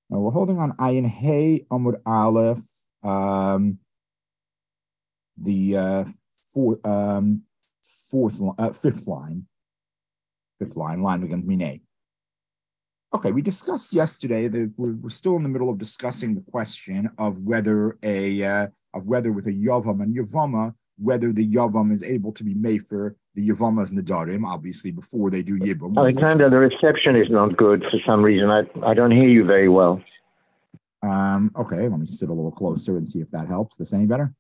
Now we're holding on Ayin Hey Amud Aleph, um, the fourth, fifth line begins Minay. Okay, we discussed yesterday that we're still in the middle of discussing the question of whether with a yavam and yavama, whether the yavam is able to be made for the yavamas nadarim, obviously before they do yibum. Alexander, the reception is not good for some reason. I don't hear you very well. Okay, let me sit a little closer and see if that helps. This any better?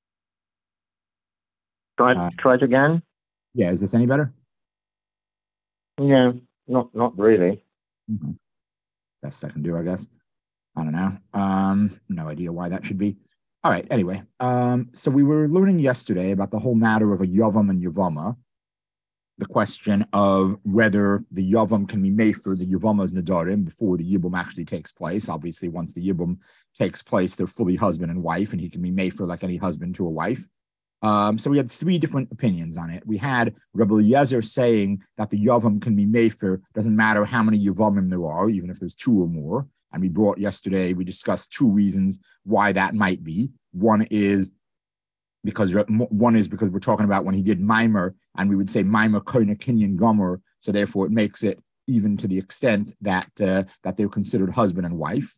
Try it again. Yeah, is this any better? Yeah, not really. Mm-hmm. Best I can do, I guess. I don't know. No idea why that should be. All right. Anyway, so we were learning yesterday about the whole matter of a yavam and yavama, the question of whether the yavam can be made for the yavama's nadarim before the yibum actually takes place. Obviously, once the yibum takes place, they're fully husband and wife, and he can be made for like any husband to a wife. So we had three different opinions on it. We had Rabbi Eliezer saying that the yavam can be made for, doesn't matter how many yavamim there are, even if there's two or more. And we discussed two reasons why that might be. One is because we're talking about when he did Mimer, and we would say Mimer Koina Kinyan Gomer, so therefore it makes it even to the extent that they're considered husband and wife.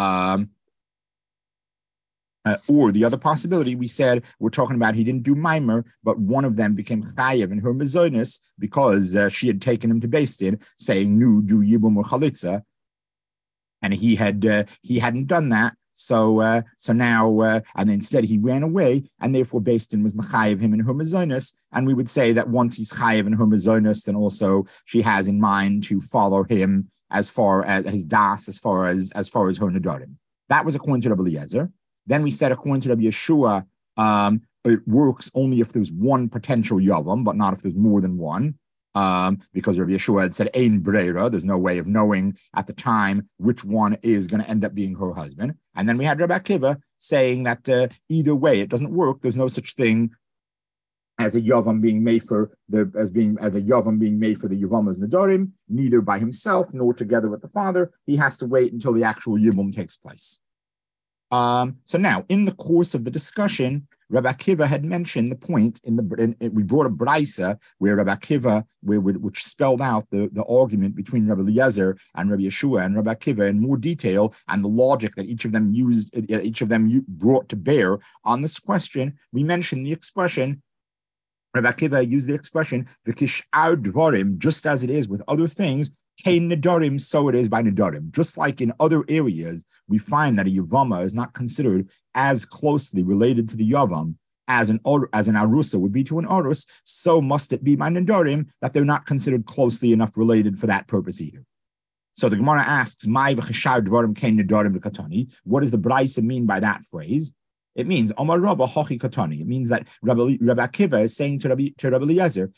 Or the other possibility, we said we're talking about he didn't do mimer, but one of them became chayev in her mezonos because she had taken him to Beis Din, saying "Nu do yibum or chalitza," and he hadn't done that. So now, and instead he ran away, and therefore Beis Din was mechayev him in her mezonos. And we would say that once he's chayev in her mezonos, then also she has in mind to follow him as far as his das, as far as her nedarim. That was according to Rabbi Eliezer. Then we said, according to Rabbi Yeshua, it works only if there's one potential yavam, but not if there's more than one, because Rabbi Yeshua had said, Ein breira, there's no way of knowing at the time which one is going to end up being her husband. And then we had Rabbi Akiva saying that either way, it doesn't work. There's no such thing as a yavam being made for the yavama's nedarim, neither by himself nor together with the father. He has to wait until the actual yibum takes place. So now, in the course of the discussion, Rabbi Akiva had mentioned the point we brought a brisa where Rabbi Akiva, which spelled out the argument between Rabbi Eliezer and Rabbi Yeshua and Rabbi Akiva in more detail, and the logic that each of them brought to bear on this question. We mentioned the expression. Rabbi Akiva used the expression "v'kish'ar dvarim," just as it is with other things. Kain nedarim, so it is by nedarim. Just like in other areas, we find that a yavama is not considered as closely related to the yavam as an arusa would be to an arus. So must it be by nedarim that they're not considered closely enough related for that purpose either. So the Gemara asks, "Mai v'chashar dvarim kain nedarim v'katani." What does the brisa mean by that phrase? It means Omar Rabba Hochi Katani. It means that Rabbi Akiva is saying to Rabbi Eliezer,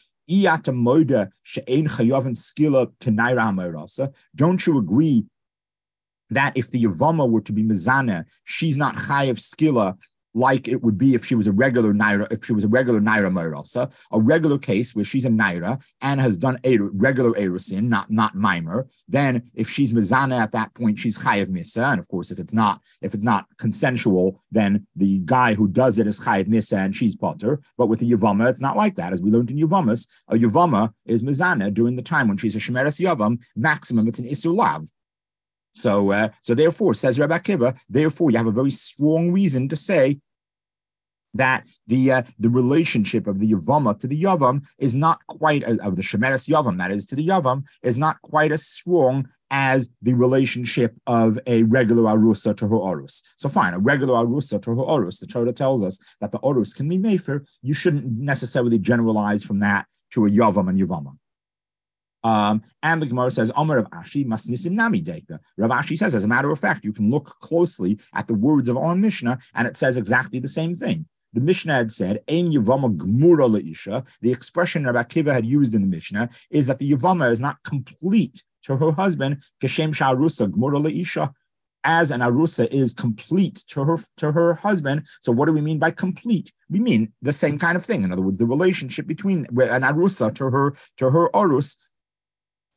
don't you agree that if the Yavama were to be Mizana, she's not chayav skila like it would be if she was a regular naira, naira moirasa, a regular case where she's a naira and has done regular erusin, not mimer. Then if she's mizana at that point, she's chayav misa, and of course if it's not consensual, then the guy who does it is chayav misa and she's potter. But with the yavama, it's not like that. As we learned in yavamas, a yavama is mizana during the time when she's a shemeres yavam. Maximum, it's an isur lav. So therefore, says Rabbi Akiva, therefore you have a very strong reason to say that the relationship of the Yavama to the Yavam is not quite, of the Shemeres Yavam, that is, to the Yavam, is not quite as strong as the relationship of a regular Arusa to her Orus. So fine, a regular Arusa to her Orus, the Torah tells us that the Orus can be mefer. You shouldn't necessarily generalize from that to a Yavam and Yavama. And the Gemara says, Omer of Ashi must nisim nami deka. Rav Ashi says, as a matter of fact, you can look closely at the words of our Mishnah, and it says exactly the same thing. The Mishnah had said, Ein Yavama Gmura Leisha. The expression Rabbi Akiva had used in the Mishnah is that the Yavama is not complete to her husband, Keshem Sha'arusa Gmura Leisha, as an Arusa is complete to her husband. So what do we mean by complete? We mean the same kind of thing. In other words, the relationship between an Arusa to her Arus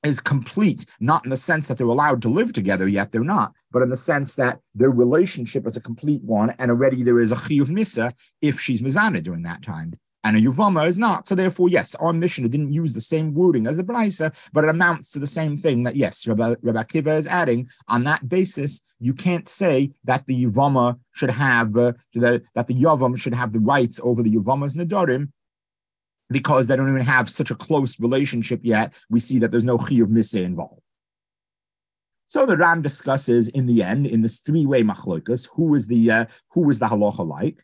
is complete, not in the sense that they're allowed to live together yet, they're not, but in the sense that their relationship is a complete one, and already there is a chiyuv misa if she's mizana during that time. And a Yuvama is not. So therefore, yes, our Mishnah didn't use the same wording as the Braisa, but it amounts to the same thing that, yes, Rabbi Akiva is adding. On that basis, you can't say that the Yuvama should have, that the Yavam should have the rights over the Yuvama's Nadarim, because they don't even have such a close relationship yet. We see that there's no chiyuv misa involved. So the Ram discusses in the end, in this three-way machlokas, who is the halacha like.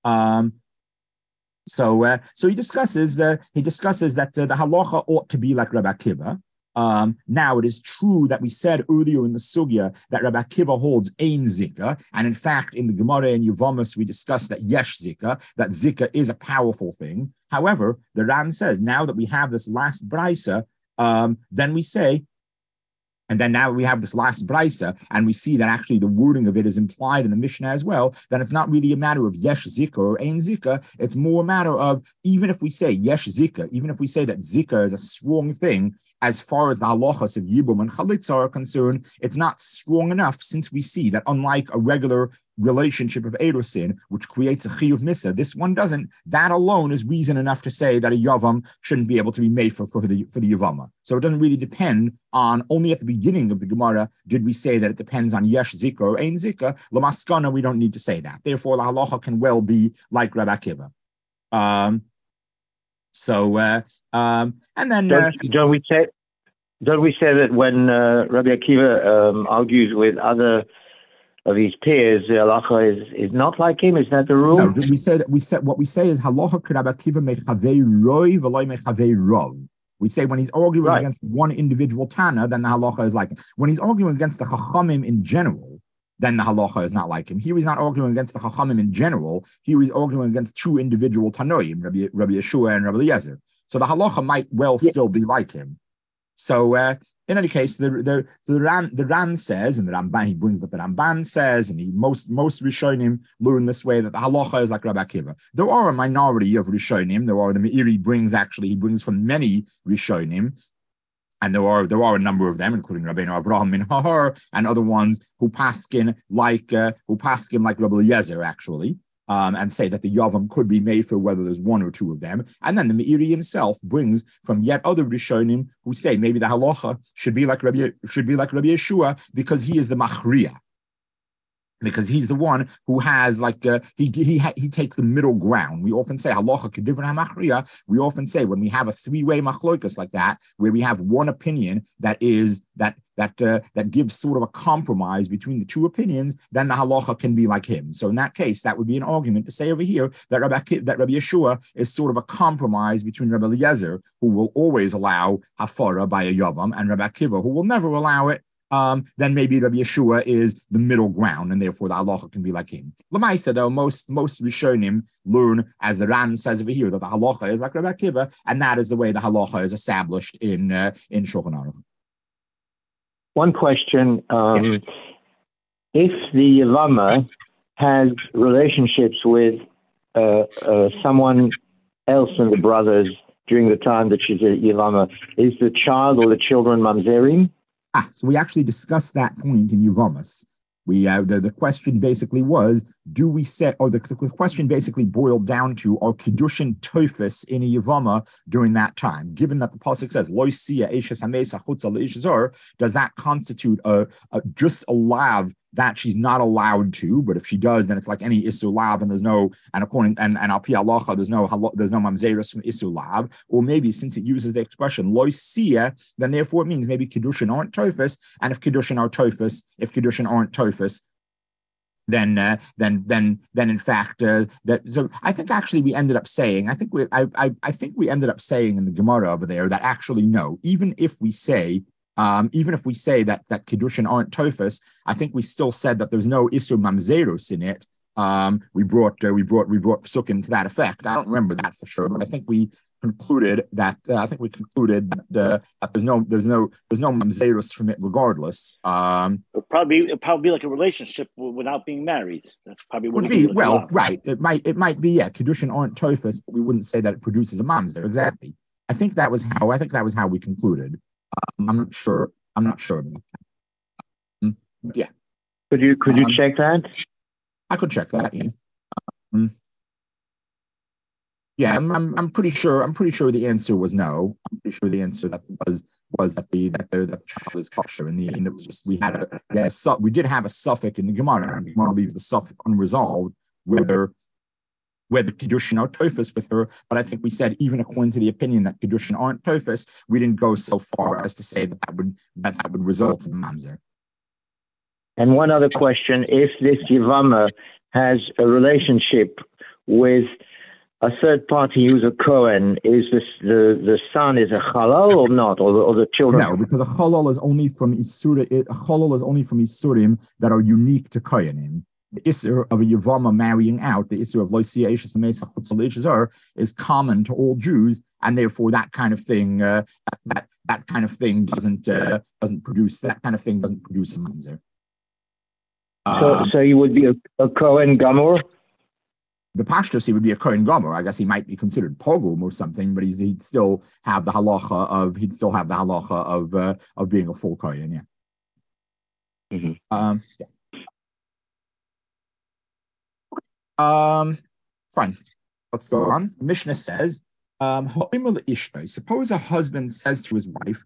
So he discusses that the halacha ought to be like Rabbi Akiva. Now it is true that we said earlier in the sugya that Rabbi Akiva holds ein zika, and in fact in the Gemara and Yevamos we discussed that yesh zika, that zika is a powerful thing. However, the Ran says now that we have this last brisa, then we say. And then now we have this last brisa, and we see that actually the wording of it is implied in the Mishnah as well. Then it's not really a matter of yesh zika or ein zika. It's more a matter of, even if we say yesh zika, even if we say that zika is a strong thing, as far as the halachas of yibum and chalitza are concerned, it's not strong enough, since we see that unlike a regular relationship of erosin, which creates a chiyuv misa, this one doesn't. That alone is reason enough to say that a yavam shouldn't be able to be made for the yavama. So it doesn't really depend on, only at the beginning of the Gemara did we say that it depends on yesh zika or ein zika. Lamaskana, we don't need to say that. Therefore, the halacha can well be like Rabbi Akiva. And then don't we say that when Rabbi Akiva argues with other of his peers, the halacha is not like him? Is that the rule? No, we said what we say is halacha Rabbi Akiva mechavei roi v'loi mechavei rov. We say when he's arguing against one individual Tana, then the halacha is like him. When he's arguing against the Chachamim in general, then the halacha is not like him. Here he's not arguing against the Chachamim in general. Here he's arguing against two individual Tanoim, Rabbi Yeshua and Rabbi Eliezer. So the halacha might well still be like him. So in any case, the Ran says, and the Ramban, he brings that the Ramban says, and most Rishonim learn this way, that the halacha is like Rabbi Akiva. There are a minority of Rishonim. There are the Meiri he brings from many Rishonim, and there are a number of them, including Rabbeinu Avraham min Hahar and other ones who paskin like Rabbi Eliezer actually. And say that the Yavam could be made for whether there's one or two of them. And then the Meiri himself brings from yet other Rishonim who say maybe the halacha should be like Rabbi Yeshua, because he is the Machriya. Because he's the one who has he takes the middle ground. We often say halacha kedivra hamachriya. We often say when we have a three-way machlokas like that, where we have one opinion that gives sort of a compromise between the two opinions, then the halacha can be like him. So in that case, that would be an argument to say over here that Rabbi Yeshua is sort of a compromise between Rabbi Eliezer, who will always allow hafara by a yavam, and Rabbi Akiva, who will never allow it. Then maybe Rabbi Yeshua is the middle ground, and therefore the halacha can be like him. L'maisa, though, most Rishonim learn, as the Ran says over here, that the halacha is like Rabbi Akiva, and that is the way the halacha is established in Shulchan Aruch. One question: if the Yavama has relationships with someone else in the brothers during the time that she's a Yavama, is the child or the children mamzerim? So we actually discussed that point in Yevamos. The question basically was, do we say, or the question basically boiled down to, are Kiddushin Tofis in a Yevama during that time? Given that the Pasuk says, Lo siya eshes hamesa chutza le'ishazor, does that constitute just a lav that she's not allowed to, but if she does, then it's like any Isu lav, and there's no, and according, and al pi halacha, there's no mamzeris from Isu lav, or maybe since it uses the expression Lo siya, then therefore it means maybe Kiddushin aren't Tofis, and if Kiddushin are Tofis, if Kiddushin aren't Tofis, then in fact that. So I think actually we ended up saying, I think we ended up saying in the Gemara over there that actually no, even if we say that Kiddushin aren't Tofis, I think we still said that there's no Isur Mamzerus in it. We brought Psukim to that effect. I don't remember that for sure, but I think we concluded that there's no Mamzerus from it regardless. It'd probably be like a relationship without being married. That's probably what would be. Well, right. It might be. Yeah, Kiddushin aren't Tofis, but we wouldn't say that it produces a Mamzer. Exactly. I think that was how we concluded. I'm not sure. I'm not sure about that. Yeah. Could you check that? I could check that. Yeah. Yeah, I'm pretty sure. I'm pretty sure the answer was no. I'm pretty sure the answer that was that the child is kosher. And it was just we did have a suffix in the Gemara. And the Gemara leaves the suffix unresolved whether Kiddushin are Tofus with her. But I think we said even according to the opinion that Kiddushin aren't Tofus, we didn't go so far as to say that would result in mamzer. And one other question: if this Yavama has a relationship with a third party who's a Kohen, is this the son is a halal or not, or the children? No, because a halal is only from Isurim that are unique to Kohenim. The Isser of a Yavama marrying out, the Isser of Loisia Eishes and Mesa Chutzal is common to all Jews, and therefore that kind of thing doesn't produce a mamzer. So he would be a Kohen Gamor? The Pashtus, he would be a Kohen Gomer. I guess he might be considered pogrom or something, but he'd still have the halacha of being a full Kohen. Yeah. Mm-hmm. Fine. Let's go on. The Mishnah says, suppose a husband says to his wife,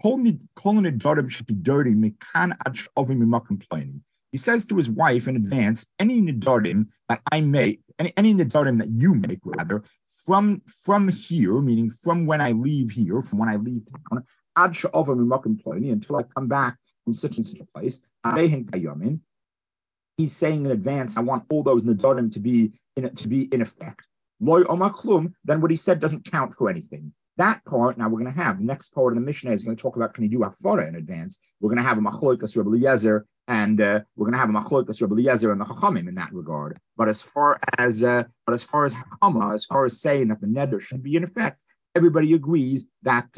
he says to his wife in advance, any nidarim that I make, any nidarim that you make, rather, from here, meaning from when I leave here, from when I leave town, until I come back from such and such a place, he's saying in advance, I want all those nidarim to be in effect. Then what he said doesn't count for anything. That part, now we're going to have, the next part of the Mishnah is going to talk about, can you do hafara in advance? We're going to have a machlokas Rebbe Eliezer, and we're going to have a machlokas Rebbe Eliezer and the Chachamim in that regard. But as far as Hama, as far as saying that the neder should be in effect, everybody agrees that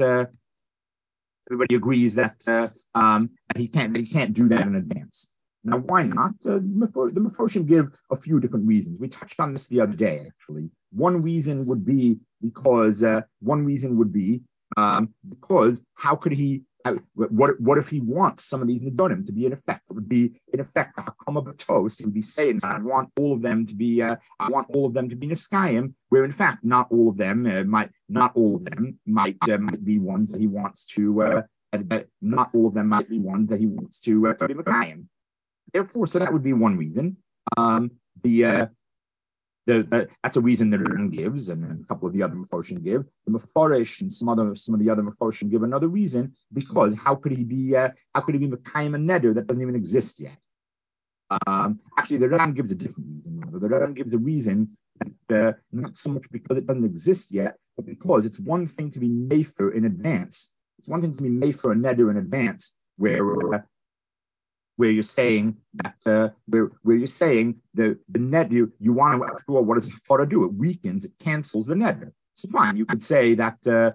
he can't do that in advance. Now, why not? The Meforshim give a few different reasons. We touched on this the other day, actually. One reason would be because how could he? What if he wants some of these nidonim to be in effect? It would be in effect a hakama b'tos. He would be saying, I want all of them to be niskayim. Where in fact, not all of them might be ones that he wants to. Not all of them might be ones that he wants to be mekayim. Therefore, so that would be one reason. That's a reason that Aaron gives, and a couple of the other Meforshim give. The Meforish and some of the other Meforshim give another reason, because how could he be Mekayim and Neder that doesn't even exist yet? Actually, the Ran gives a different reason. The Ran gives a reason that not so much because it doesn't exist yet, but because it's one thing to be Mefer in advance. It's one thing to be Mefer and Neder in advance, where you're saying that where you're saying the net you want to, after all, what does hafara do? It weakens, it cancels the neder. It's fine. You could say that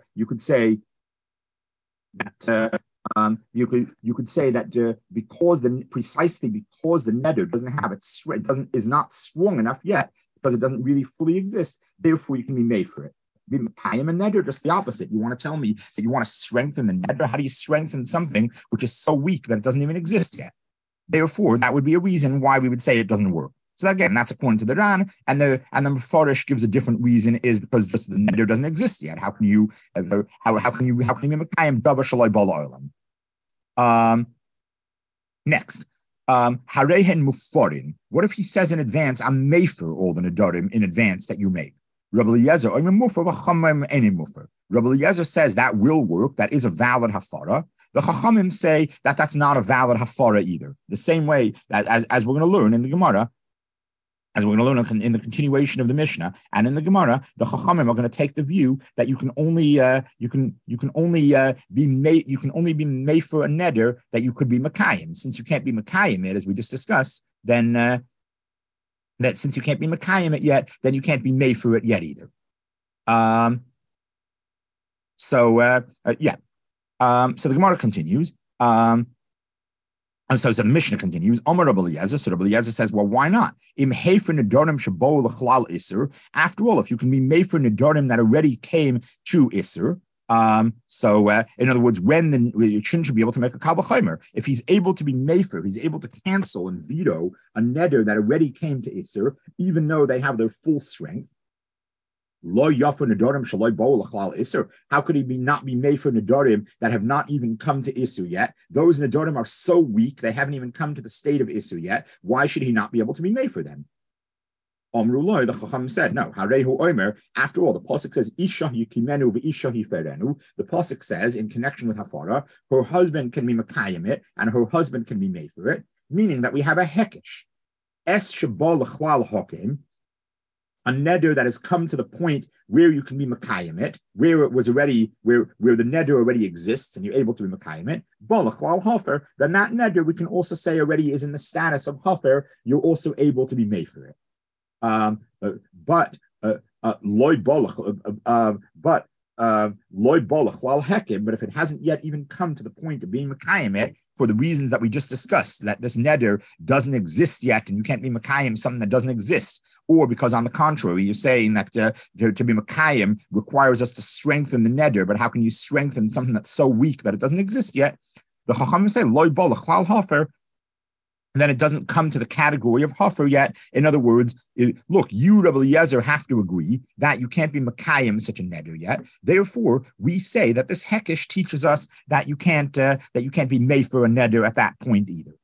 precisely because the neder doesn't have its is not strong enough yet, because it doesn't really fully exist. Therefore, you can be made for it. Be mekayim and neder, just the opposite. You want to tell me that you want to strengthen the neder? How do you strengthen something which is so weak that it doesn't even exist yet? Therefore, that would be a reason why we would say it doesn't work. So again, that's according to the Ran, and the Meforish gives a different reason, is because just the neder doesn't exist yet. How can you be mekayim davar shaloi bala olam? Next, harehen mufarin. What if he says in advance, I'm mefer all the nedarim in advance that you make? Rebbe Eliezer, Rebbe Eliezer says that will work. That is a valid hafara. The Chachamim say that that's not a valid hafara either. The same way that as we're going to learn in the Gemara, as we're going to learn in the continuation of the Mishnah and in the Gemara, the Chachamim are going to take the view that you can only be made for a neder that you could be mekayim. Since you can't be mekayim it, as we just discussed, then that since you can't be mekayim it yet, then you can't be made for it yet either. So the Gemara continues. So the Mishnah continues. Amar Rebbe Eliezer. So Rebbe Eliezer says, well, why not? After all, if you can be made for nedarim that already came to Isser, In other words, when the Shin should be able to make a Kabbalah Chaimer, if he's able to be mefer, he's able to cancel and veto a neder that already came to Isser, even though they have their full strength. How could he not be made for nedarim that have not even come to Isu yet? Those nedarim are so weak, they haven't even come to the state of Isu yet. Why should he not be able to be made for them? Omrullah, the Chacham said, no. Harehu Omer. After all, the pasuk says, Isha yikimenu v'isha yiferenu. The pasuk says, in connection with Hafara, her husband can be makayim it, and her husband can be made for it, meaning that we have a hekesh. Es shabal l'chwal hokim, a neder that has come to the point where you can be makayim it, where it was already, where the neder already exists and you're able to be makayim it, balachwal hafer, then that neder we can also say already is in the status of hafer, you're also able to be made for it. But if it hasn't yet even come to the point of being Makayim it, for the reasons that we just discussed, that this neder doesn't exist yet, and you can't be Makayim something that doesn't exist, or because on the contrary, you're saying that to be Makayim requires us to strengthen the neder, but how can you strengthen something that's so weak that it doesn't exist yet? The Chachamim say, Loi bolach lal hafer, and then it doesn't come to the category of Hafer yet. In other words, look, you, Rabbi Eliezer, have to agree that you can't be Makayim such a neder yet. Therefore, we say that this Hekesh teaches us that you can't be made for a neder at that point either.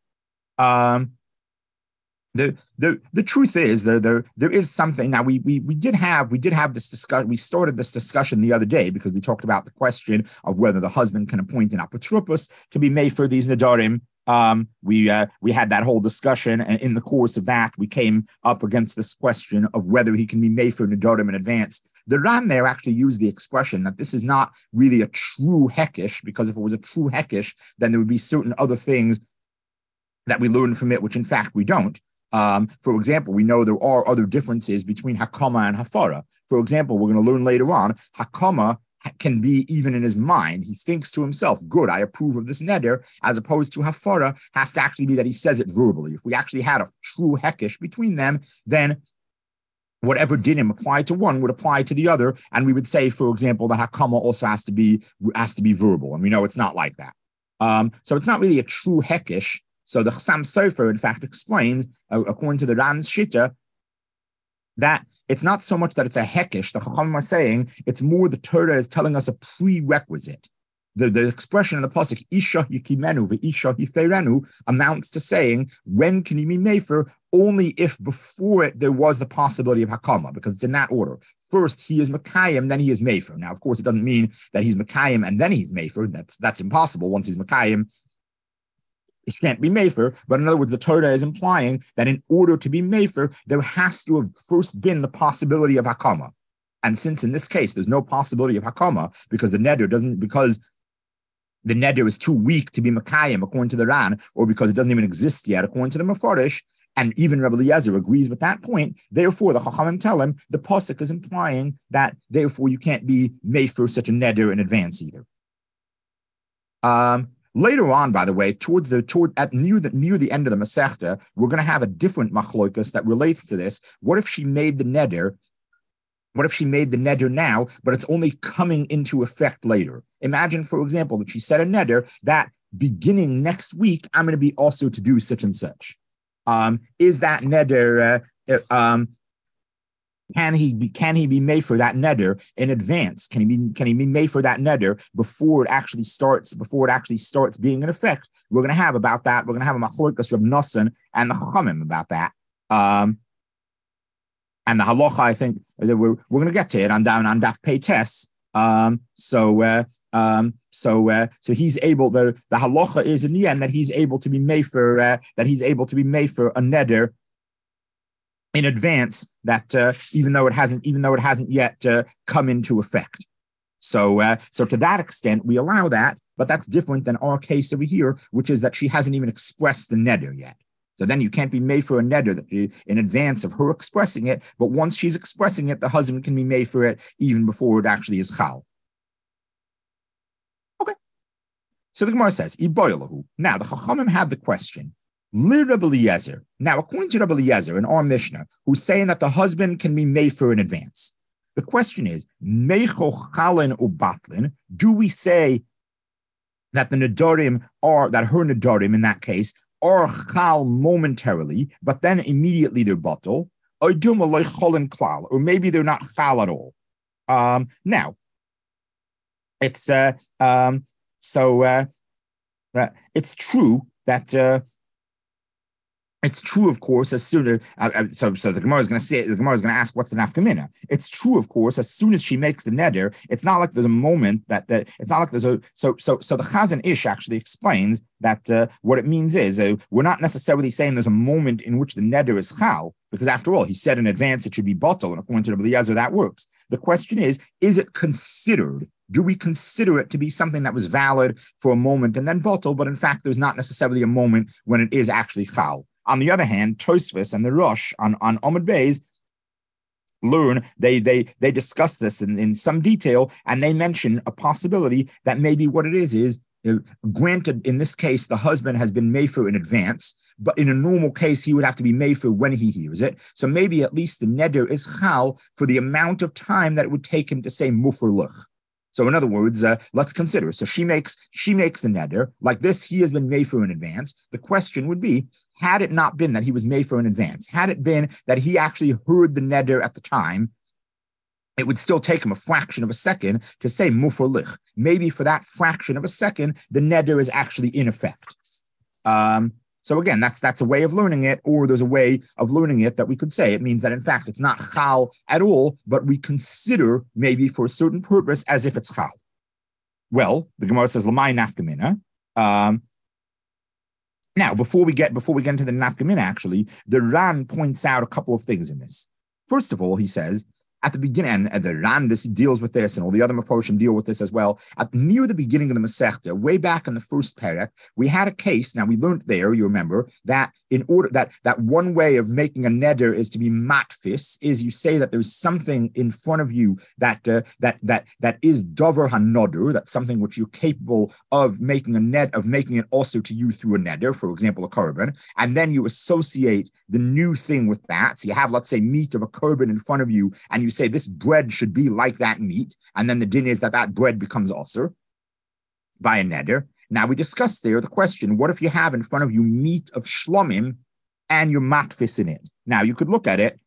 The truth is there is something. Now we did have this discussion. We started this discussion the other day because we talked about the question of whether the husband can appoint an apotropos to be made for these nedarim. We had that whole discussion, and in the course of that, we came up against this question of whether he can be made for nedarim in advance. The Ran there actually used the expression that this is not really a true hekesh, because if it was a true hekesh, then there would be certain other things that we learn from it, which in fact we don't. For example, we know there are other differences between Hakama and Hafara. For example, we're going to learn later on, Hakama can be even in his mind. He thinks to himself, good, I approve of this neder, as opposed to Hafara has to actually be that he says it verbally. If we actually had a true hekesh between them, then whatever dinim apply to one would apply to the other. And we would say, for example, that Hakama also has to be verbal. And we know it's not like that. So it's not really a true hekesh. So the Chassam Sofer, in fact, explains, according to the Ran's Shita, that it's not so much that it's a hekesh. The Chachamim are saying it's more the Torah is telling us a prerequisite. The expression in the pasuk Isha yikimenu v'Isha yiferenu amounts to saying when can he be mefer? Only if before it there was the possibility of hakama, because it's in that order. First he is Makayim, then he is mefer. Now, of course, it doesn't mean that he's Makayim and then he's mefer. That's impossible. Once he's Makayim, it can't be mefer, but in other words, the Torah is implying that in order to be mefer, there has to have first been the possibility of hakama. And since in this case there's no possibility of hakama because the neder is too weak to be makayim according to the Ran, or because it doesn't even exist yet according to the Mefarish, and even Rabbi Eliezer agrees with that point. Therefore, the Chachamim tell him the pasuk is implying that therefore you can't be mefer such a neder in advance either. Later on, by the way, near the end of the Masechta, we're going to have a different machlokas that relates to this. What if she made the neder? What if she made the neder now, but it's only coming into effect later? Imagine, for example, that she said a neder that beginning next week, I'm going to be also to do such and such. Is that neder? Can he be made for that neder in advance? Can he be made for that neder before it actually starts being in effect? We're going to have about that. We're going to have a machlokas Reb Nosson and the Chachamim about that. And the halacha, I think that we're going to get to it on Daf Pei Tes. So he's able. The halacha is in the end that he's able to be made for a neder in advance, that even though it hasn't yet come into effect. So to that extent we allow that, but that's different than our case over here, which is that she hasn't even expressed the neder yet. So then you can't be made for a neder that in advance of her expressing it, but once she's expressing it, the husband can be made for it even before it actually is chal. Okay. So the Gemara says, Iboilahu. Now the Chachamim had the question. Rabbi Eliezer. Now, according to Rabbi Eliezer in our Mishnah, who's saying that the husband can be made for in advance, The question is, Mecho Chalin Ubatlin, do we say that the Nedarim are, that her Nedarim in that case, are Chal momentarily, but then immediately they're Batal, or Klal, or maybe they're not Chal at all? Now, it's it's true that it's true, of course, as soon as so the Gemara is going to say, the Gemara is going to ask, what's the nafkamina? It's true, of course, as soon as she makes the neder, it's not like there's a moment that it's not like there's a so the Chazon Ish actually explains that what it means is we're not necessarily saying there's a moment in which the neder is chal, because after all, he said in advance it should be bottle, and according to Rabbi Eliezer, that works. The question is it considered? Do we consider it to be something that was valid for a moment and then bottle, but in fact, there's not necessarily a moment when it is actually chal? On the other hand, Tosfos and the Rosh on Amud Beis learn, they discuss this in some detail, and they mention a possibility that maybe what it is granted, in this case, the husband has been mefer in advance, but in a normal case, he would have to be mefer when he hears it. So maybe at least the neder is chal for the amount of time that it would take him to say mufer luch. So in other words, let's consider. So she makes the neder like this. He has been mefer in advance. The question would be, had it not been that he was mefer in advance, had it been that he actually heard the neder at the time, it would still take him a fraction of a second to say mufer lich. Maybe for that fraction of a second, the neder is actually in effect. So again, that's a way of learning it, or there's a way of learning it that we could say it means that in fact it's not chal at all, but we consider maybe for a certain purpose as if it's chal. Well, the Gemara says lamai nafkamina. Now, before we get into the nafkamina, actually, the Ran points out a couple of things in this. First of all, he says, at the beginning, and the Ran deals with this, and all the other Mefarshim deal with this as well. Near the beginning of the Masechta, way back in the first parak, we had a case. Now we learned there, you remember, that in order that one way of making a neder is to be matfis, is you say that there's something in front of you that is davar hanoder, that's something which you're capable of making making it also to you through a neder, for example, a korban, and then you associate the new thing with that. So you have, let's say, meat of a korban in front of you, and you say this bread should be like that meat, and then the din is that bread becomes also by a neder. Now we discussed there the question: what if you have in front of you meat of shlomim and you're matfis in it? Now you could look at it.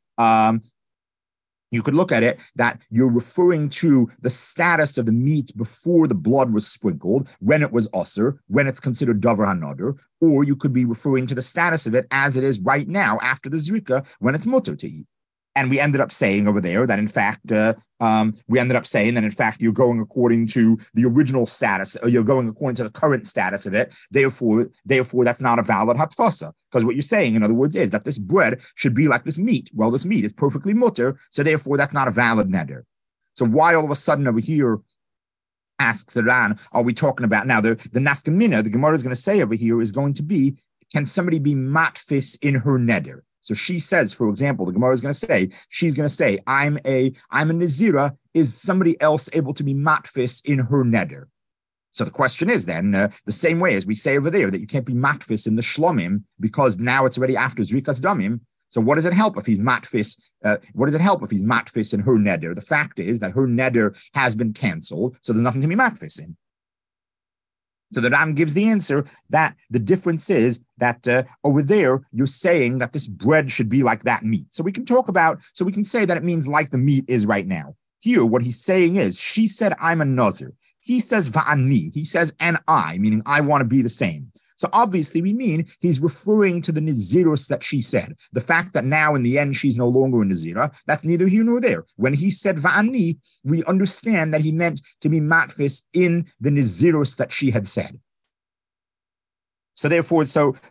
That you're referring to the status of the meat before the blood was sprinkled, when it was osir, when it's considered davar hanoder, or you could be referring to the status of it as it is right now after the zrika, when it's mutter to eat. And we ended up saying over there that in fact, you're going according to the original status, or you're going according to the current status of it. Therefore, that's not a valid hatfasa. Because what you're saying, in other words, is that this bread should be like this meat. Well, this meat is perfectly mutter, so therefore that's not a valid neder. So why all of a sudden over here, asks the Ran, are we talking about now the nafkamina? The Gemara is going to say over here is going to be, can somebody be matfis in her neder? So she says, for example, the Gemara is going to say, I'm a Nazira. Is somebody else able to be matfis in her neder? So the question is then, the same way as we say over there that you can't be matfis in the shlomim because now it's already after zrikas damim. So what does it help if he's matfis? In her neder? The fact is that her neder has been canceled, so there's nothing to be matfis in. So the Ram gives the answer that the difference is that over there, you're saying that this bread should be like that meat. So we can say that it means like the meat is right now. Here, what he's saying is, she said, I'm a nazir. He says, va'ani. He says, and I, meaning I want to be the same. So obviously we mean he's referring to the Nazirus that she said. The fact that now in the end she's no longer a Nazira, that's neither here nor there. When he said va'ani, we understand that he meant to be matfis in the Nazirus that she had said. So therefore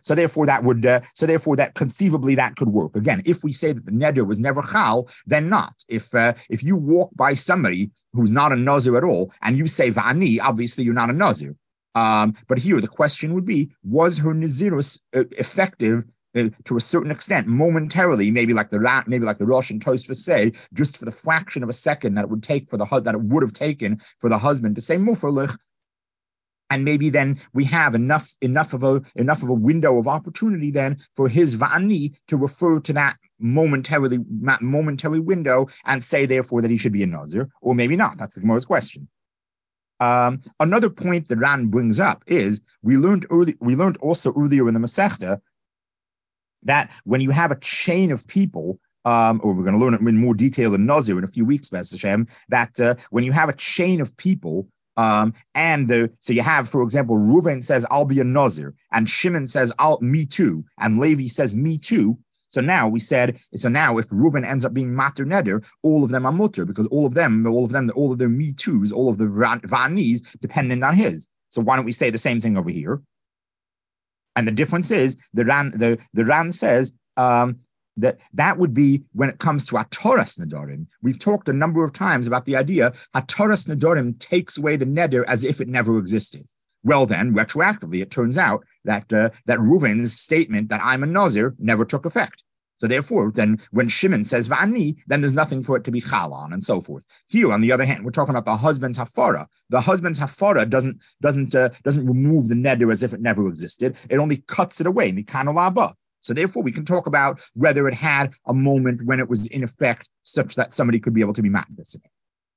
that conceivably that could work. Again, if we say that the neder was never chal, then not. If you walk by somebody who's not a nazir at all and you say va'ani, obviously you're not a nazir. But here the question would be: was her nazirus effective to a certain extent, momentarily? Maybe like the Rosh and Tosfos say, just for the fraction of a second that it would have taken for the husband to say mufarlich. And maybe then we have enough of a window of opportunity then for his va'ani to refer to that momentary window and say therefore that he should be a nazir, or maybe not. That's the Gemara's question. Another point that Ran brings up is we learned also earlier in the Masechta that when you have a chain of people, or we're going to learn it in more detail in Nazir in a few weeks, B'ez Hashem, that when you have a chain of people, so you have, for example, Reuven says, I'll be a Nazir, and Shimon says, me too, and Levi says, me too. So now if Reuven ends up being mater neder, all of them are mutter, because all of their me toos, all of the vanis dependent on his. So why don't we say the same thing over here? And the difference is the Ran says that would be when it comes to Hatoras Nedarim. We've talked a number of times about the idea Hatoras Nedarim takes away the neder as if it never existed. Well, then, retroactively, it turns out that Reuven's statement that I'm a Nazir never took effect. So therefore, then when Shimon says Va'ani, then there's nothing for it to be Chal on and so forth. Here, on the other hand, we're talking about the husband's Hafara. The husband's Hafara doesn't remove the neder as if it never existed. It only cuts it away. Mikano Laba. So therefore, we can talk about whether it had a moment when it was in effect such that somebody could be able to be matvis in it.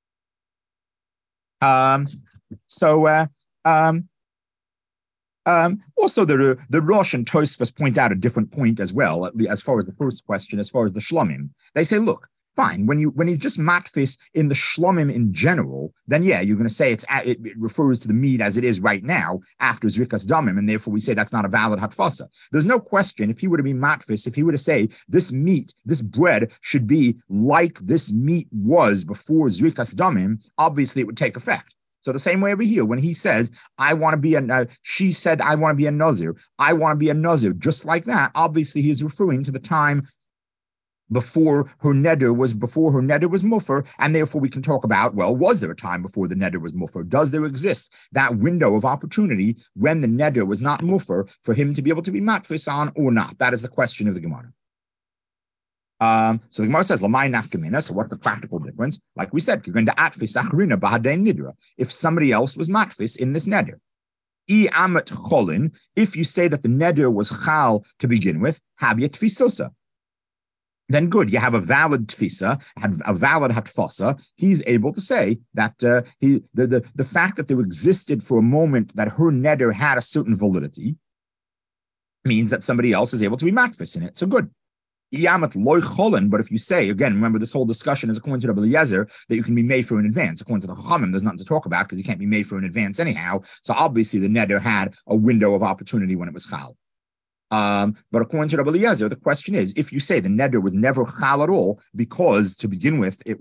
Also, the Rosh and Tosfos point out a different point as well, as far as the first question, as far as the Shlomim. They say, look, fine, when he's just matfis in the Shlomim in general, then yeah, you're going to say it refers to the meat as it is right now after Zrikas Damim, and therefore we say that's not a valid hatfasa. There's no question, if he were to be matfis, if he were to say this meat, this bread should be like this meat was before Zrikas Damim, obviously it would take effect. So the same way over here, when he says, she said, I want to be a Nazir, I want to be a Nazir, just like that, obviously he is referring to the time before her neder was muffer, and therefore we can talk about, well, was there a time before the neder was muffer? Does there exist that window of opportunity when the neder was not muffer for him to be able to be matfis on or not? That is the question of the Gemara. So the Gemara says, "Lamai nafkamina." So what's the practical difference? Like we said, you're going to atfis achrina b'hadein nidra. If somebody else was matfis in this neder, amet cholin. If you say that the neder was chal to begin with, habya tfisosa. Then good, you have a valid tfisa, a valid hatfasa. He's able to say that the fact that there existed for a moment that her neder had a certain validity means that somebody else is able to be matfis in it. So good. But if you say, again, remember this whole discussion is according to Rabbi Eliezer that you can be made for in advance. According to the Chachamim, there's nothing to talk about because you can't be made for in advance anyhow. So obviously the neder had a window of opportunity when it was chal. But according to Rabbi Eliezer, the question is, if you say the neder was never chal at all, because to begin with it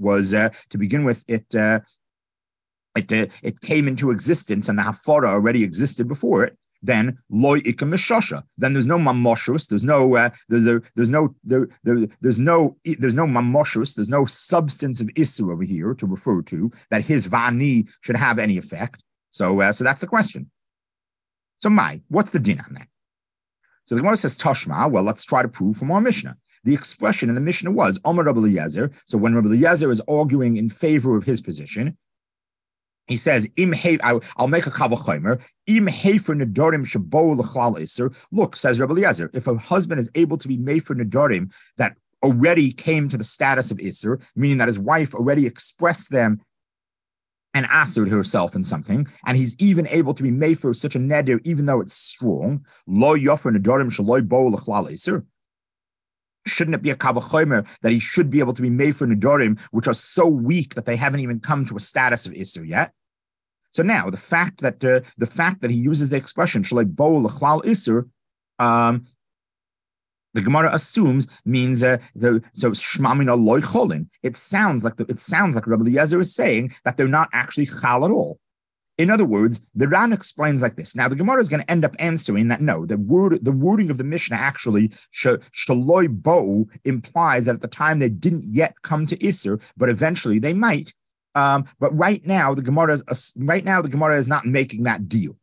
came into existence and the hafara already existed before it, then loy ikam mishasha. Then there's no mamoshus. There's no mamoshus. There's no substance of issur over here to refer to that his vani should have any effect. So that's the question. So what's the din on that? So the Gemara says Tashma. Well, let's try to prove from our Mishnah. The expression in the Mishnah was Amar Rabbi Eliezer. So when Rabbi Eliezer is arguing in favor of his position, he says, I'll make a kavachomer. Look, says Rabbi Eliezer, if a husband is able to be made for nedarim that already came to the status of Isser, meaning that his wife already expressed them and assered herself in something, and he's even able to be made for such a neder, even though it's strong, lo yofer nedarim shaloi bo l'chlal Isser. Shouldn't it be a kavachomer that he should be able to be made for nedarim, which are so weak that they haven't even come to a status of Isser yet? So now the fact that he uses the expression shalei bo l'chlal Isser, the Gemara assumes means so shmamina loy cholin. It sounds like Rabbi Eliezer is saying that they're not actually chal at all. In other words, the Ran explains like this. Now, the Gemara is going to end up answering that no, the wording of the Mishnah actually, shaloi bo, implies that at the time they didn't yet come to Isser, but eventually they might. But right now, the Gemara is not making that deal.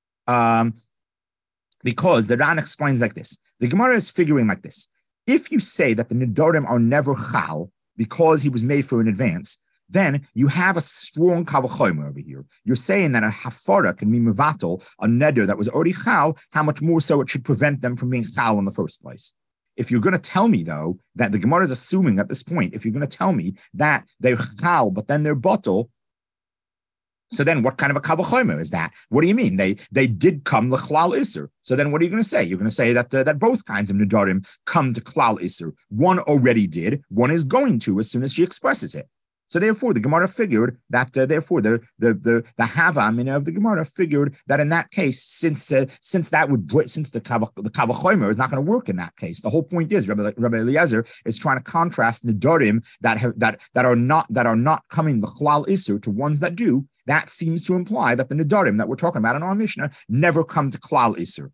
Because the Ran explains like this. The Gemara is figuring like this. If you say that the Nedarim are never chal because he was made for in advance, then you have a strong kavachomer over here. You're saying that a hafara can be mevatel, a neder that was already chal, how much more so it should prevent them from being chal in the first place. If you're going to tell me, though, that the Gemara is assuming at this point, if you're going to tell me that they're chal, but then they're bottle, so then what kind of a kavachomer is that? What do you mean? They did come l'chlal iser. So then what are you going to say? You're going to say that that both kinds of nedarim come to klal iser. One already did. One is going to as soon as she expresses it. So therefore, the Gemara figured that therefore the Hava of the Gemara figured that in that case, since the kavachomer is not going to work in that case. The whole point is Rabbi Eliezer is trying to contrast nedarim that are not coming the chlal iser to ones that do. That seems to imply that the nedarim that we're talking about in our Mishnah never come to klal iser.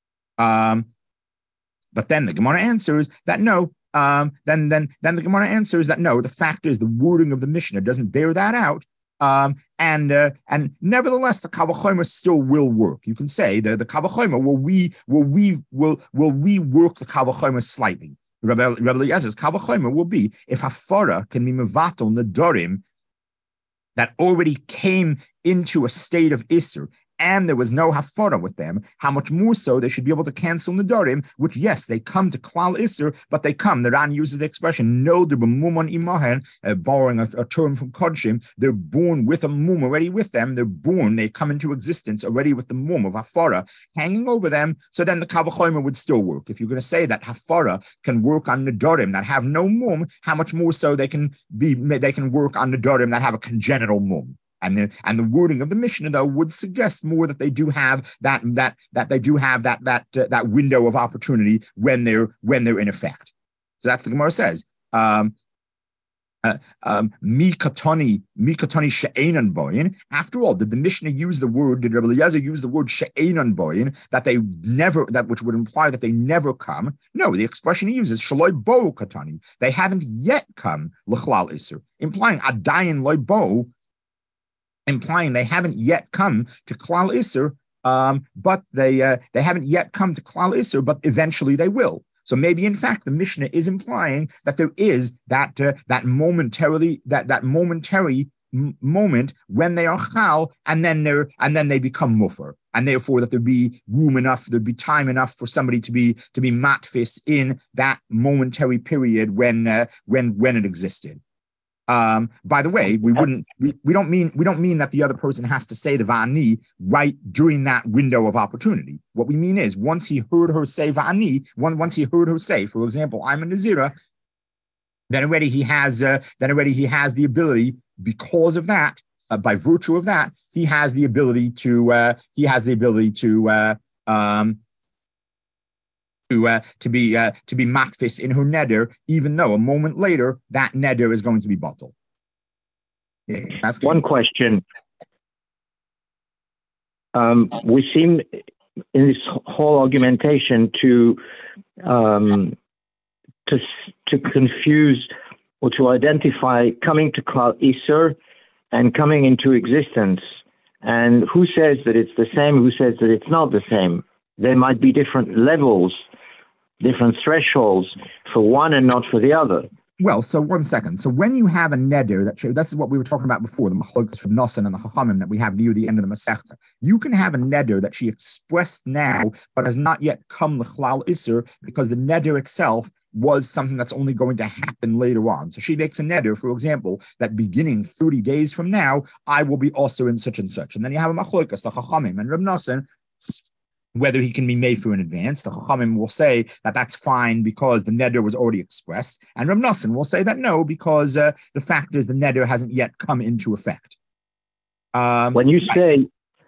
But then the Gemara answers that no. Then the Gemara answers that no. The fact is the wording of the Mishnah doesn't bear that out. And nevertheless, the kavachomer still will work. You can say the kavachomer will rework the kavachomer slightly. Rabbi Eliezer's kavachomer will be if hafara can be mevatel nedarim that already came into a state of Isser, and there was no hafara with them, how much more so they should be able to cancel nedarim, which, yes, they come to klal Isser, but they come. The Ran uses the expression, no, they're b'muman imahen, borrowing a term from Kodshim, they're born with a mum already with them, they come into existence already with the mum of hafara hanging over them, so then the kavachomer would still work. If you're going to say that hafara can work on nedarim that have no mum, how much more so they can work on nedarim that have a congenital mum. And the wording of the Mishnah, though, would suggest more that they do have that window of opportunity when they're in effect. So that's the Gemara says. Mi katani she'enan boyin. After all, did the Mishnah use the word? Did Rabbi Eliezer use the word she'enan boyin which would imply that they never come? No, the expression he uses shaloi bo katani. They haven't yet come l'chlal iser, implying adayin loy bo. Implying they haven't yet come to klal iser, but they haven't yet come to klal iser, but eventually they will. So maybe, in fact, the Mishnah is implying that there is that momentary moment when they are chal, and then they become mufer, and therefore that there'd be time enough for somebody to be matfis in that momentary period when it existed. By the way, we don't mean that the other person has to say the va'ani right during that window of opportunity. What we mean is once he heard her say va'ani, once he heard her say, for example, I'm a Nazira, then already he has the ability, because of that, by virtue of that, he has the ability to be matfis in her neder, even though a moment later that neder is going to be bottled. Yeah, that's one question. We seem in this whole argumentation to confuse or to identify coming to klal iser and coming into existence. And who says that it's the same? Who says that it's not the same? There might be different levels, different thresholds for one and not for the other. Well, so 1 second. So when you have a neder, that's what we were talking about before, the machlokas from Nosson and the Chachamim that we have near the end of the Masechta. You can have a neder that she expressed now, but has not yet come l'chlal iser, because the neder itself was something that's only going to happen later on. So she makes a neder, for example, that beginning 30 days from now, I will be also in such and such. And then you have a machlokas, the Chachamim and Reb Nosson, whether he can be made for in advance. The Chachamim will say that that's fine because the neder was already expressed. And Reb Nosson will say that no, because the fact is the neder hasn't yet come into effect. When you say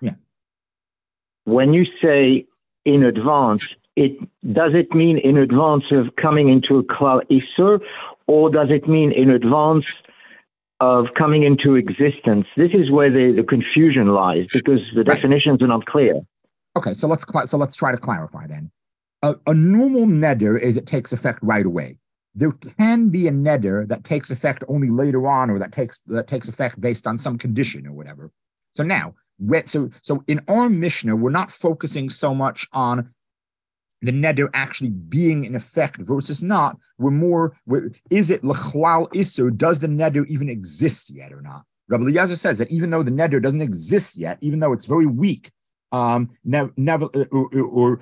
in advance, does it mean in advance of coming into a klal iser, or does it mean in advance of coming into existence? This is where the confusion lies, because the definitions are not clear. Okay, so let's try to clarify then. A normal neder is it takes effect right away. There can be a neder that takes effect only later on, or that takes effect based on some condition or whatever. So now, so in our Mishnah, we're not focusing so much on the neder actually being in effect versus not, is it l'chlal isur? Does the neder even exist yet or not? Rabbi Eliezer says that even though the neder doesn't exist yet, even though it's very weak, even though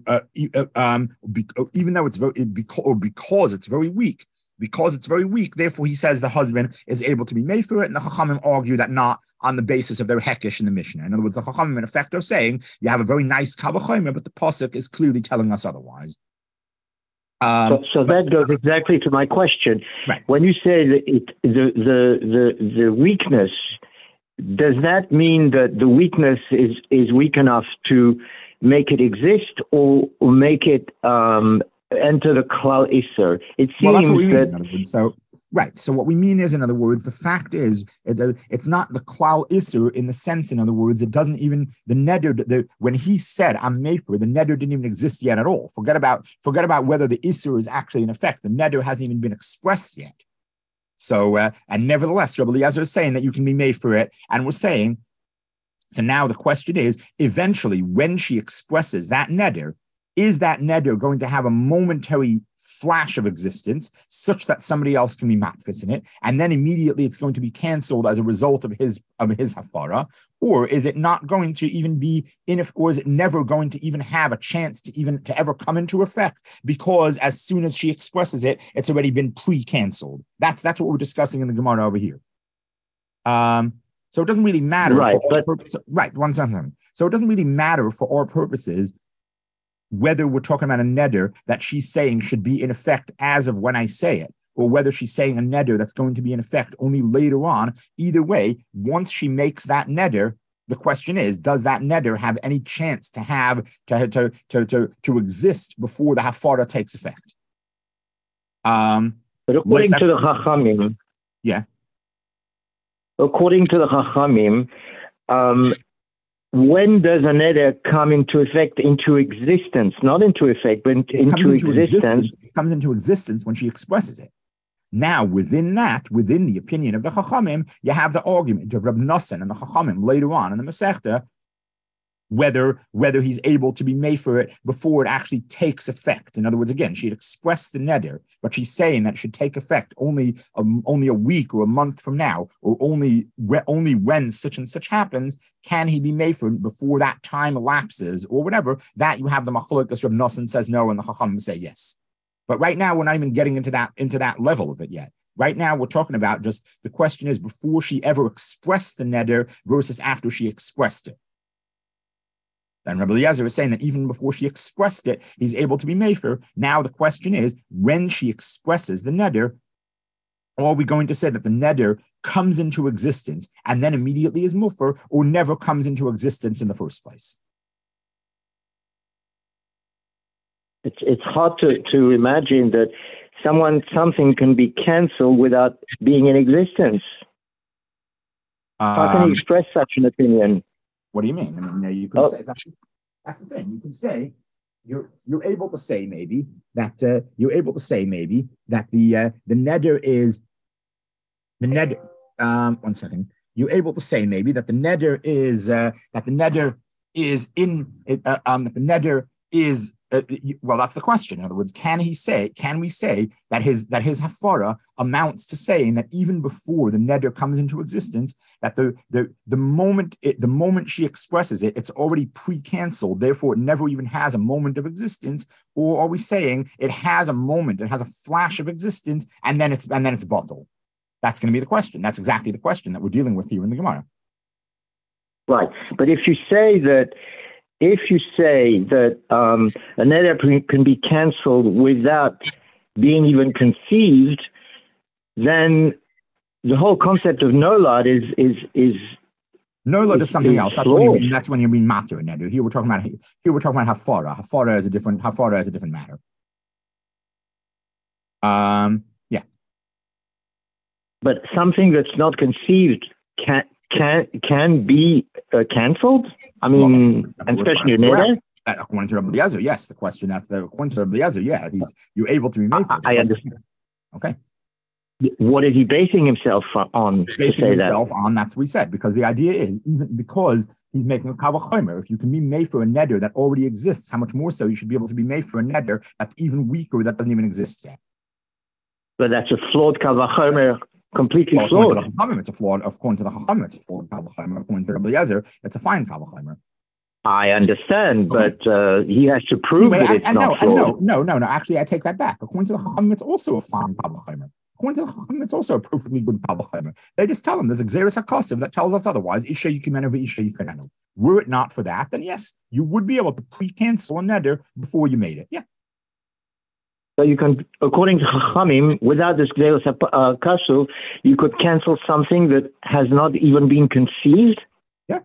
it's because it's very weak. Because it's very weak, therefore he says the husband is able to be made for it, and the Chachamim argue that not on the basis of their hekesh in the Mishnah. In other words, the Chachamim in effect are saying you have a very nice Kavachomer, but the pasuk is clearly telling us otherwise. So that goes exactly to my question. Right. When you say that the weakness, does that mean that the weakness is weak enough to make it exist or make it enter the klal iser? It seems that's what we mean, in other words. So what we mean is, in other words, the fact is it's not the klal iser in the sense, in other words, it doesn't even, the neder, when he said I'm made for it, the neder didn't even exist yet at all. Forget about whether the iser is actually in effect. The neder hasn't even been expressed yet. So and nevertheless, Rabbi Eliezer is saying that you can be made for it, and we're saying, so now the question is, eventually, when she expresses that neder, is that neder going to have a momentary flash of existence such that somebody else can be matfis in it, and then immediately it's going to be canceled as a result of his hafara, or is it not going to even be or is it never going to even have a chance to ever come into effect, because as soon as she expresses it, it's already been pre-canceled. That's what we're discussing in the Gemara over here. So it doesn't really matter for our purposes. Right, one second. So it doesn't really matter for our purposes whether we're talking about a neder that she's saying should be in effect as of when I say it, or whether she's saying a neder that's going to be in effect only later on. Either way, once she makes that neder, the question is, does that neder have any chance to exist before the hafara takes effect? But according to the Chachamim, according to the Chachamim, when does a neder come into effect, into existence? Not into effect, but into existence. It comes into existence when she expresses it. Now, within the opinion of the Chachamim, you have the argument of Reb Nosson and the Chachamim later on in the Masechta, whether he's able to be made for it before it actually takes effect. In other words, again, she had expressed the neder, but she's saying that it should take effect only a week or a month from now, or only when such and such happens, can he be made for it before that time elapses, or whatever. That you have the Machlokes. Reb Nosson says no, and the Chachamim say yes. But right now, we're not even getting into that level of it yet. Right now, we're talking about just the question is before she ever expressed the neder versus after she expressed it. And Rabbi Eliezer is saying that even before she expressed it, he's able to be mefer. Now the question is, when she expresses the neder, are we going to say that the neder comes into existence and then immediately is mufer, or never comes into existence in the first place? It's hard to imagine that something can be cancelled without being in existence. How can you express such an opinion? What do you mean? I mean, you can say that's the thing. You can say you're able to say maybe that the neder is the neder. 1 second. You're able to say maybe that the neder is well, that's the question. In other words, can we say that his hafara amounts to saying that even before the neder comes into existence, that the moment she expresses it, it's already pre-canceled, therefore it never even has a moment of existence? Or are we saying it has a moment, it has a flash of existence, and then it's bottled? That's going to be the question. That's exactly the question that we're dealing with here in the Gemara. Right, but if you say that a neder can be cancelled without being even conceived, then the whole concept of nolad is nolad is something else. That's when you mean matter and neder. Here we're talking about hafara. Hafara is a different matter. Yeah. But something that's not conceived can be cancelled? I mean, especially in neder? According to Rabbi Eliezer, yes. The question according to Rabbi Eliezer, yeah, you're able to be made. I understand. Okay. What is he basing himself on to say himself on, that's what we said, because the idea is, even because he's making a kavachomer, if you can be made for a neder that already exists, how much more so you should be able to be made for a neder that's even weaker, that doesn't even exist yet. But that's a flawed kavachomer, completely flawed. It's a flawed, according to the Chachamim, it's a flawed kavachomer. According to Rabbi Eliezer, it's a fine kavachomer. I understand, but he has to prove that it's not flawed. No. Actually, I take that back. According to the Chachamim, it's also a fine kavachomer. According to the Chachamim, it's also a perfectly good kavachomer. They just tell him there's a Xeris HaKasav that tells us otherwise. Isha Yikimenu v'Isha Yifenenu. Were it not for that, then yes, you would be able to pre-cancel a neder before you made it. Yeah. So you can, according to Chachamim, without this Xeris HaKasav, you could cancel something that has not even been conceived? Yeah.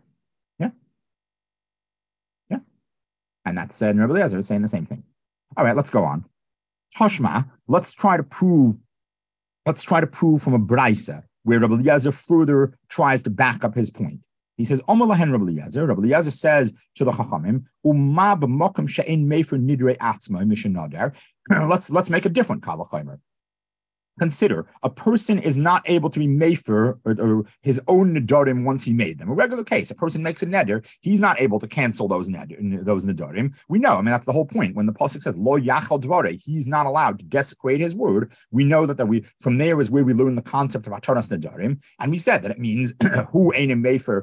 And that's Rabbi Eliezer is saying the same thing. All right, let's go on. Tashma, let's try to prove from a Braisa where Rabbi Eliezer further tries to back up his point. He says, Omer lahen Rabbi Eliezer. Rabbi Eliezer says to the Chachamim, Uma b'mokem she'en mefer nidrei atzma mishenadar. Let's make a different kavachomer. Consider, a person is not able to be mefer or his own nedarim once he made them. A regular case, a person makes a neder, he's not able to cancel those nedarim. We know, I mean, that's the whole point. When the pasuk says, Lo yachal dvare, he's not allowed to desecrate his word. We know that from there is where we learn the concept of ataras nedarim. And we said that it means, who ain't a mefer,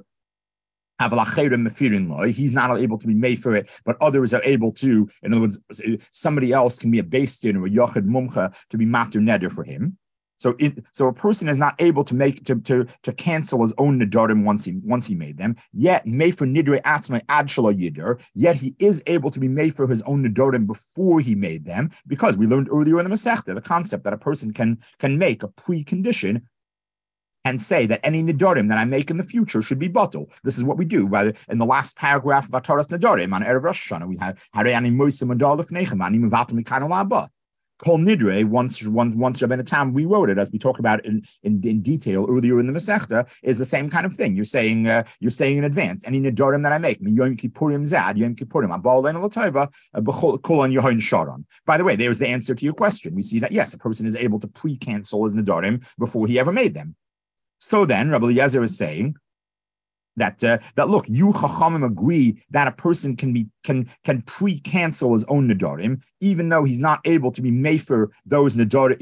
he's not able to be made for it, but others are able to. In other words, somebody else can be a beis din or a yochid mumcha to be matur neder for him. So a person is not able to make to cancel his own nedarim once he made them. Yet made for nidrei atzma ad shelo yider. Yet he is able to be made for his own nedarim before he made them, because we learned earlier in the Masechta the concept that a person can make a precondition and say that any nedarim that I make in the future should be batul. This is what we do. In the last paragraph of Ataras Nedarim on Erev Rosh Hashanah, we had Harei Moisa Madal Lefnechem Ani Mevatim Mikano La'aba. Kol Nidre. Once Rabbeinu Tam rewrote it, as we talked about in detail earlier in the Masechta, is the same kind of thing. You're saying in advance any nedarim that I make. Yom Kippurim Zad Yom Kippurim Abal Lein L'Tova Kol Yehoin Sharon. By the way, there's the answer to your question. We see that yes, a person is able to pre-cancel his nedarim before he ever made them. So then, Rabbi Eliezer is saying that look, you Chachamim agree that a person can pre-cancel his own nedarim, even though he's not able to be made for those nedarim,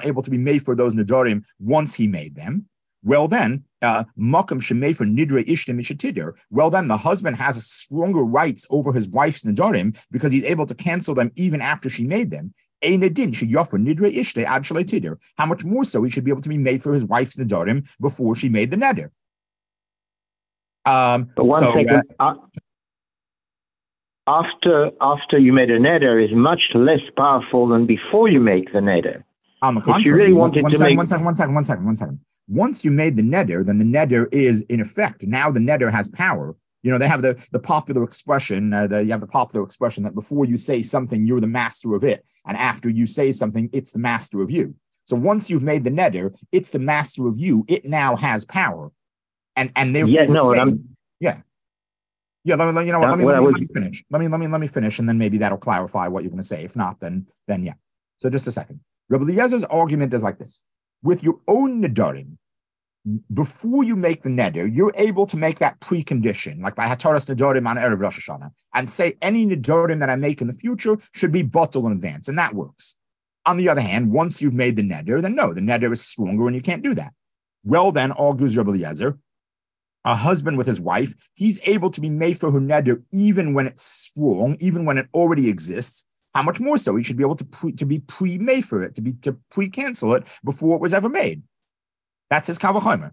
once he made them. Well then, makam shemei for nidre ishtem mishatidir. Well then, the husband has stronger rights over his wife's nedarim because he's able to cancel them even after she made them. How much more so he should be able to be made for his wife's nedarim before she made the neder. But one second. After you made a neder is much less powerful than before you make the neder. On the contrary, if you really wanted to make... One second. Once you made the neder, then the neder is in effect. Now the neder has power. You know, they have the popular expression, that before you say something, you're the master of it. And after you say something, it's the master of you. So once you've made the neder, it's the master of you. It now has power. And therefore, let me finish. Let me finish, and then maybe that'll clarify what you're going to say. If not, then yeah. So just a second. Rabbi Eliezer's argument is like this. With your own nedarim, before you make the neder, you're able to make that precondition, like by Hataras Nedarim on Erev Rosh Hashanah, and say any nedarim that I make in the future should be batul in advance, and that works. On the other hand, once you've made the neder, then no, the neder is stronger and you can't do that. Well then, argues Rabbi Eliezer, a husband with his wife, he's able to be made for her neder even when it's strong, even when it already exists. How much more so he should be able to be pre-made for it, to pre-cancel it before it was ever made. That's his kavachomer.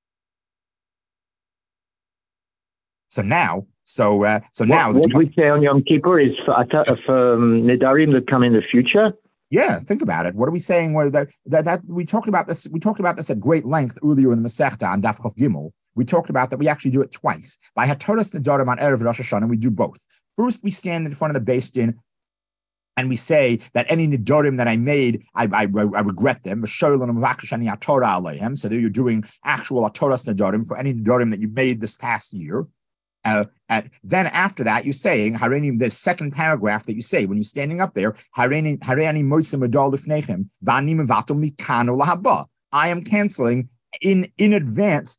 Now. What we say on Yom Kippur is for nedarim that come in the future. Yeah, think about it. What are we saying? That we talked about this. We talked about this at great length earlier in the Masechta on Daf Chof Gimel. We talked about that we actually do it twice. By Hataras Nedarim on Erev Rosh Hashanah, we do both. First, we stand in front of the beis din and we say that any nedarim that I made, I regret them. So there you're doing actual ataras nedarim for any nedarim that you made this past year. And then after that, you're saying, the second paragraph that you say when you're standing up there, I am canceling in advance,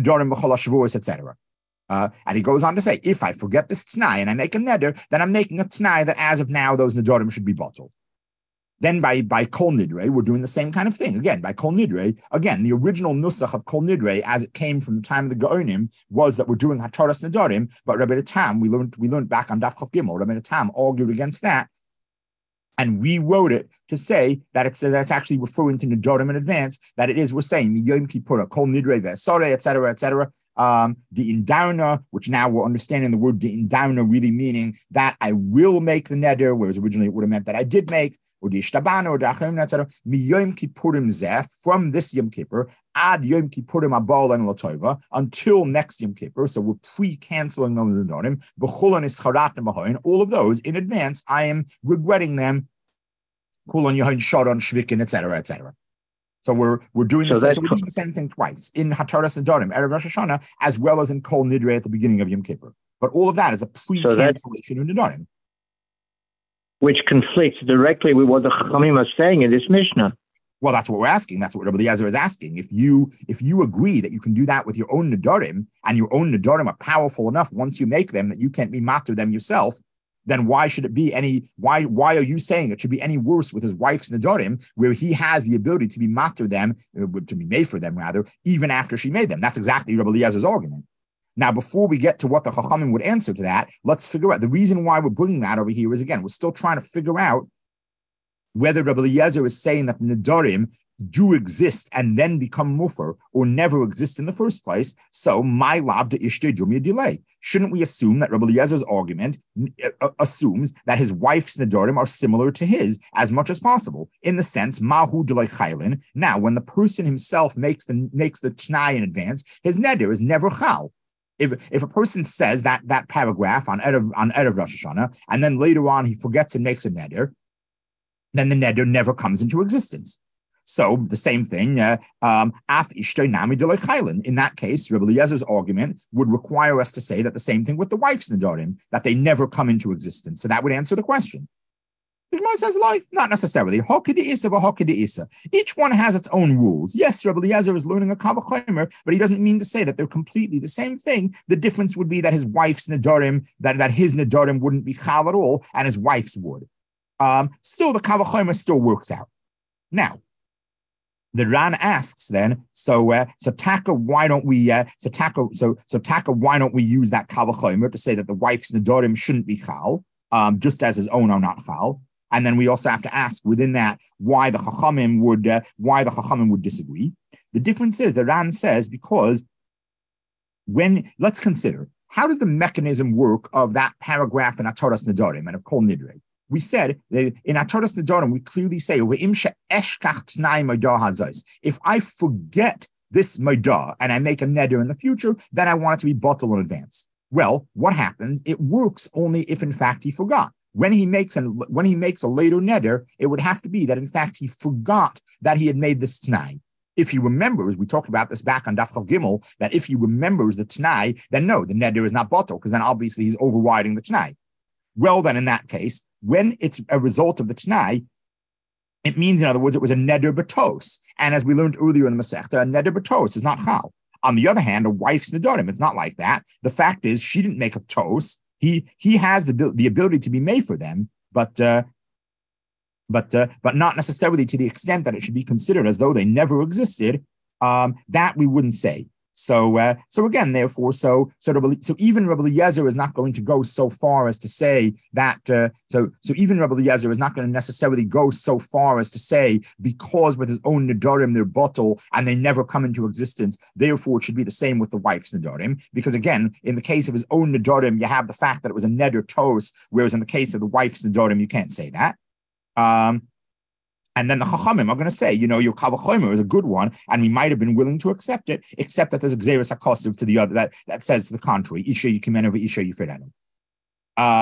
etc. And he goes on to say, if I forget this t'nai and I make a neder, then I'm making a t'nai that as of now, those nedarim should be bottled. Then by Kol Nidre, we're doing the same kind of thing. Again, by Kol Nidre, again, the original nusach of Kol Nidre, as it came from the time of the Gaonim, was that we're doing Hataras Nedarim, but Rabbi Tam, we learned back on Daf Chav Gimel, Rabbi Tam argued against that, and rewrote it to say that that's actually referring to Nedarim in advance, that it is, we're saying, the Yom Kippur, Kol Nidre, Ve'asore, etc., the indauna, which now we're understanding the word the indauna really meaning that I will make the neder, whereas originally it would have meant that I did make, or the ishtabana, or the achim, etc. Mi yom kippurim zeh, from this Yom Kippur, ad yom kippurim abal and latova, until next Yom Kippur. So we're pre-canceling those nedarim. B'chulan ischarat nemahoin, all of those in advance. I am regretting them. Kulon yahoin sharon shvikin, etc., etc. So we're doing the same thing twice in Hataras Nedarim, Erev Rosh Hashanah, as well as in Kol Nidre at the beginning of Yom Kippur. But all of that is a pre-cancellation of Nedarim. Which conflicts directly with what the Chachamim are saying in this Mishnah. Well, that's what we're asking. That's what Rabbi Eliezer is asking. If you agree that you can do that with your own Nedarim, and your own Nedarim are powerful enough once you make them that you can't be matter them yourself, then why should it be why are you saying it should be any worse with his wife's nedarim, where he has the ability to be matter them, to be made for them rather, even after she made them? That's exactly Rabbi Eliezer's argument. Now, before we get to what the Chachamim would answer to that, let's figure out the reason why we're bringing that over here is, again, we're still trying to figure out whether Rabbi Eliezer is saying that nedarim do exist and then become mufer, or never exist in the first place. So, my lav de ishte jumya delay. Shouldn't we assume that Rabbi Eliezer's argument assumes that his wife's nedarim are similar to his as much as possible, in the sense mahu delay chaylin? Now, when the person himself makes the t'nai in advance, his neder is never chal. If a person says that paragraph on Erev Rosh Hashanah, and then later on he forgets and makes a neder, then the neder never comes into existence. So the same thing, af ishtoi nami deloi chaylin. In that case, Rabbi Eliezer's argument would require us to say that the same thing with the wife's nedarim, that they never come into existence. So that would answer the question. The Gemara says, like, not necessarily. Each one has its own rules. Yes, Rabbi Eliezer is learning a kavachomer, but he doesn't mean to say that they're completely the same thing. The difference would be that his wife's nedarim, that his nedarim wouldn't be chal at all, and his wife's would. Still, the kavachomer still works out. Now, the Ran asks then, so Taka, why don't we use that kavachomer to say that the wife's nedarim shouldn't be chal, just as his own are not chal? And then we also have to ask within that why the Chachamim would disagree. The difference is the Ran says because let's consider, how does the mechanism work of that paragraph in Hataras Nedarim and of Kol Nidre? We said that in Hataras Nedarim, we clearly say, if I forget this meidah and I make a neder in the future, then I want it to be bottled in advance. Well, what happens? It works only if, in fact, he forgot. When he makes a later neder, it would have to be that, in fact, he forgot that he had made this t'nai. If he remembers, we talked about this back on Daf Chav Gimel, that if he remembers the t'nai, then no, the neder is not bottled, because then obviously he's overriding the t'nai. Well, then in that case, when it's a result of the t'nai, it means, in other words, it was a neder batos. And as we learned earlier in the Masechta, a neder batos is not chal. On the other hand, a wife's nedarim, it's not like that. The fact is, she didn't make a tos. He has the ability to be made for them, but not necessarily to the extent that it should be considered as though they never existed. That we wouldn't say. So again, therefore, so even Rabbi Eliezer is not going to go so far as to say that. So even Rabbi Eliezer is not going to necessarily go so far as to say, because with his own nedarim they're bottle and they never come into existence, therefore it should be the same with the wife's nedarim. Because again, in the case of his own nedarim, you have the fact that it was a neder tos, whereas in the case of the wife's nedarim, you can't say that. And then the Chachamim are going to say, your kavachomer is a good one, and we might have been willing to accept it, except that there's a gzeres hakosiv to the other that says to the contrary. Isha yikimenu v'isha yifredanu.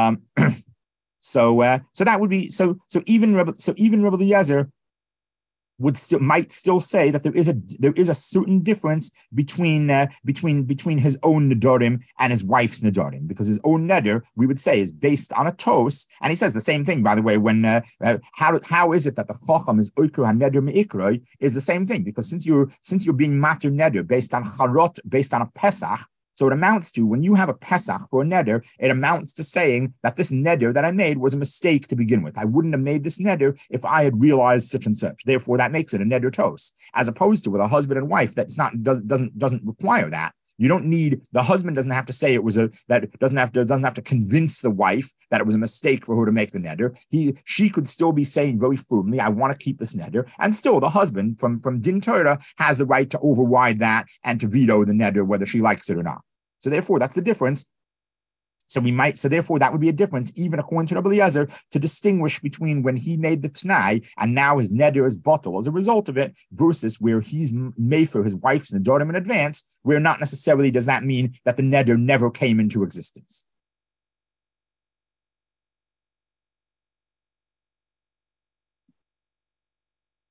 So that would be so even Rabbi Eliezer might still say that there is a certain difference between his own nedarim and his wife's nedarim, because his own neder, we would say, is based on a tos, and he says the same thing, by the way, when how is it that the chacham is oikro haneder meikroi is the same thing, because since you're being matir neder based on charot, based on a pesach. So it amounts to, when you have a Pesach for a neder, it amounts to saying that this neder that I made was a mistake to begin with. I wouldn't have made this neder if I had realized such and such. Therefore, that makes it a neder tos, as opposed to with a husband and wife doesn't require that. You don't need, the husband doesn't have to say doesn't have to convince the wife that it was a mistake for her to make the neder. She could still be saying very firmly, I want to keep this neder. And still the husband from Din Torah has the right to override that and to veto the neder, whether she likes it or not. So therefore, that's the difference. So therefore, that would be a difference, even according to Rabbi Eliezer, to distinguish between when he made the T'nai and now his neder is bottle as a result of it, versus where he's made for his wife's nedarim in advance, where not necessarily does that mean that the neder never came into existence.